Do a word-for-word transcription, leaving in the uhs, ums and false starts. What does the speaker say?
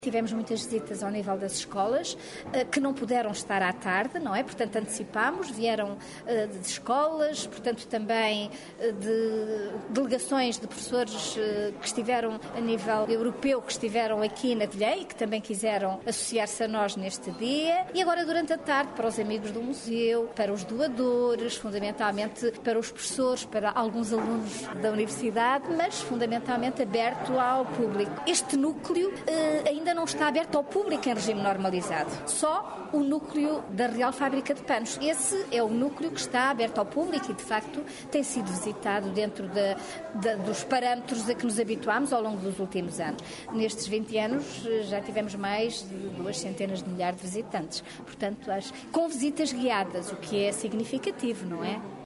Tivemos muitas visitas ao nível das escolas, que não puderam estar à tarde, não é? Portanto, antecipámos, vieram de escolas, portanto, também de delegações de professores que estiveram a nível europeu, que estiveram aqui na Covilhã e que também quiseram associar-se a nós neste dia. E agora, durante a tarde, para os amigos do museu, para os doadores, fundamentalmente para os professores, para alguns alunos da universidade, mas fundamentalmente aberto ao público. Este núcleo ainda não está aberto ao público em regime normalizado. Só o núcleo da Real Fábrica de Panos. Esse é o núcleo que está aberto ao público e, de facto, tem sido visitado dentro de, de, dos parâmetros a que nos habituámos ao longo dos últimos anos. Nestes vinte anos já tivemos mais de duas centenas de milhares de visitantes. Portanto, as, com visitas guiadas, o que é significativo, não é?